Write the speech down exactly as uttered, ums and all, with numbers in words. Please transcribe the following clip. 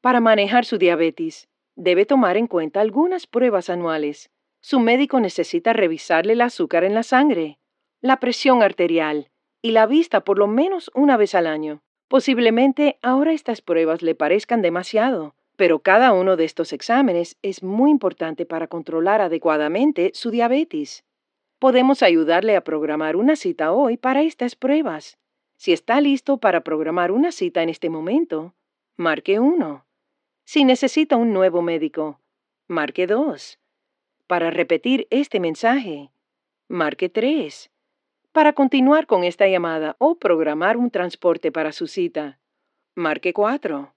Para manejar su diabetes, debe tomar en cuenta algunas pruebas anuales. Su médico necesita revisarle el azúcar en la sangre, la presión arterial y la vista por lo menos una vez al año. Posiblemente ahora estas pruebas le parezcan demasiado, pero cada uno de estos exámenes es muy importante para controlar adecuadamente su diabetes. Podemos ayudarle a programar una cita hoy para estas pruebas. Si está listo para programar una cita en este momento, marque uno. Si necesita un nuevo médico, marque dos. Para repetir este mensaje, marque tres. Para continuar con esta llamada o programar un transporte para su cita, marque cuatro.